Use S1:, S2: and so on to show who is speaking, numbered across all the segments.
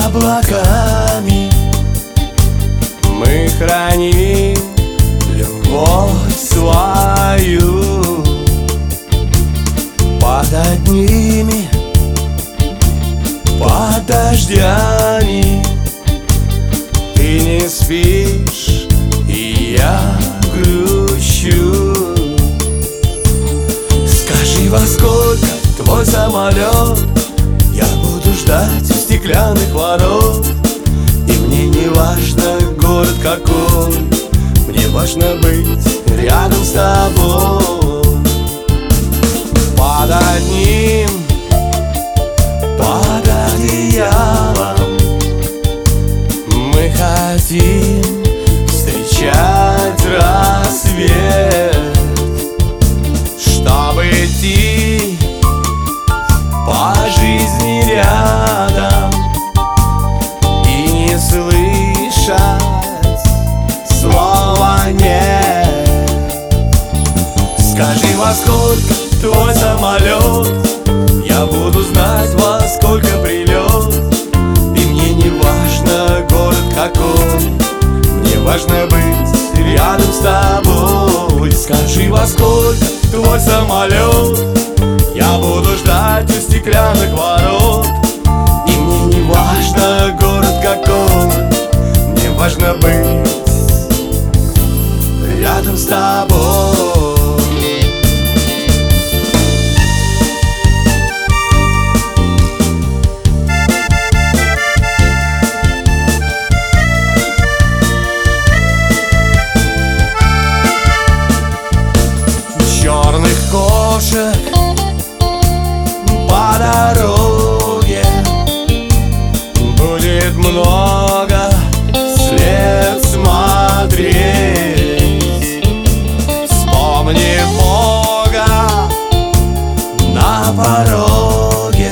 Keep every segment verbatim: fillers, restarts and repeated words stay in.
S1: облаками мы храним любовь свою. Под одними, под дождями ты не спишь, и я грущу. Скажи, во сколько твой самолет? Я буду ждать у стеклянных ворот. И мне не важно город какой, мне важно быть рядом с тобой. Под одним, под одеялом мы хотим встречать рассвет, чтобы идти по жизни рядом и не слышать слова «нет». Скажи, во сколько твой самолет? Я буду знать, во сколько прилет. И мне не важно город какой, мне важно быть рядом с тобой. Скажи, во сколько твой самолет? Я буду ждать у стеклянных ворот. И мне не важно город какой, мне важно быть рядом с тобой. Черных кошек по дороге будет много вслед смотреть. Вспомни Бога на пороге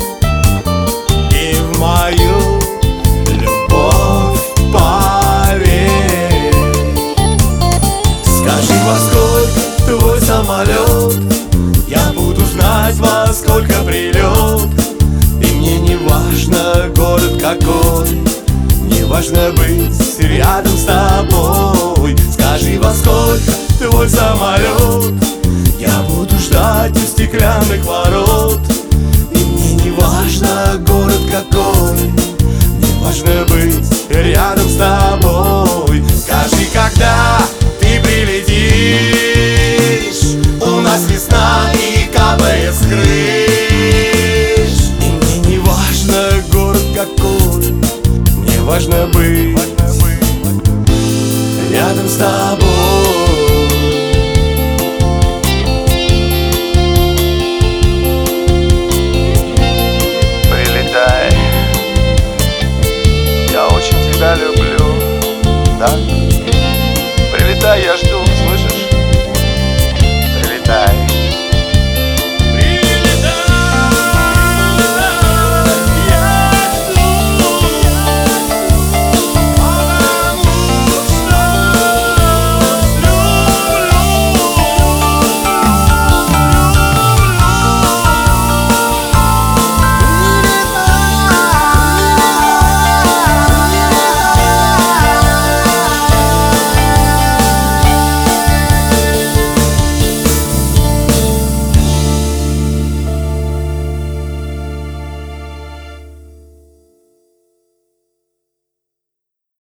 S1: и в мою любовь поверь. Скажи, во сколько твой самолет? Я буду знать, во сколько прилет. И мне не важно город какой, мне важно быть рядом с тобой. Скажи, во сколько твой самолет? Я буду ждать у стеклянных ворот. И мне не важно город какой, мне важно быть рядом с тобой. Скажи, когда